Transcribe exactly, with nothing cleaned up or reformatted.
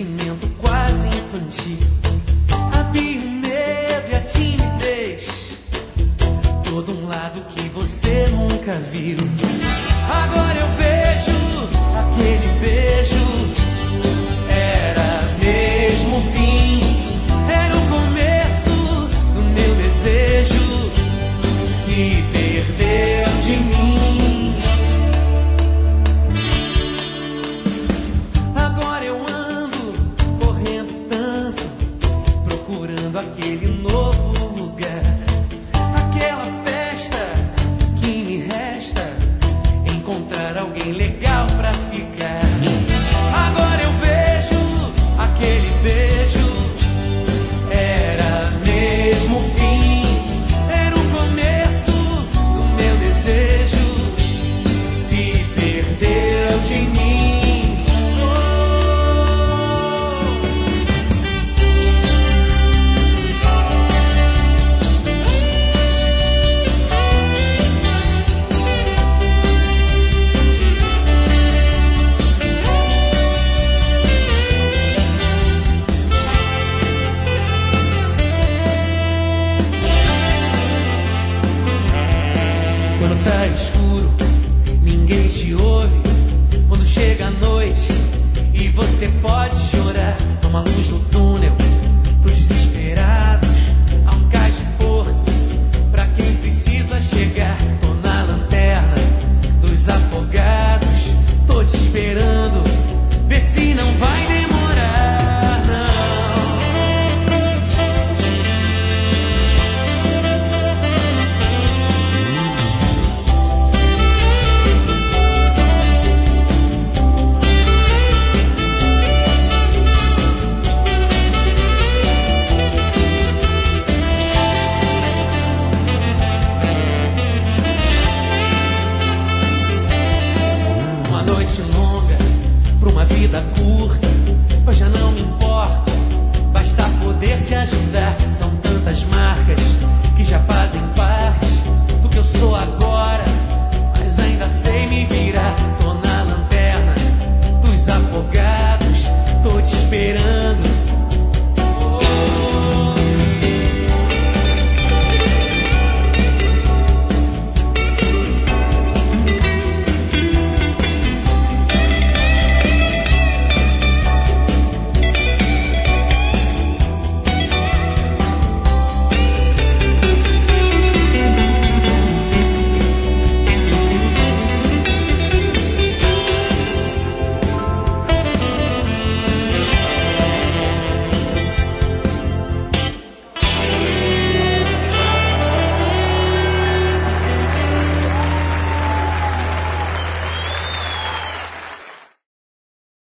sentimento quase infantil. Havia o medo e a timidez, todo um lado que você nunca viu. Agora eu vejo aquele beijo, era mesmo o fim, era o começo do meu desejo, se perdeu de mim. Agora eu ando correndo tanto, procurando aquele novo lugar, aquela festa que me resta, encontrar alguém legal pra ficar. Agora eu vejo aquele beijo, era mesmo o fim, era o começo do meu desejo, se perdeu de mim. Quando tá escuro, ninguém te ouve. Quando chega a noite e você pode chorar, há uma luz no túnel pros desesperados, há um cais de porto pra quem precisa chegar. Tô na lanterna dos afogados, tô te esperando, vê se não vai demorar, não. Uma noite longa pra uma vida curta, eu já não me importo, basta poder te ajudar. São tantas marcas que já fazem parte do que eu sou agora, mas ainda sei me virar. Tô na lanterna dos afogados, tô te esperando,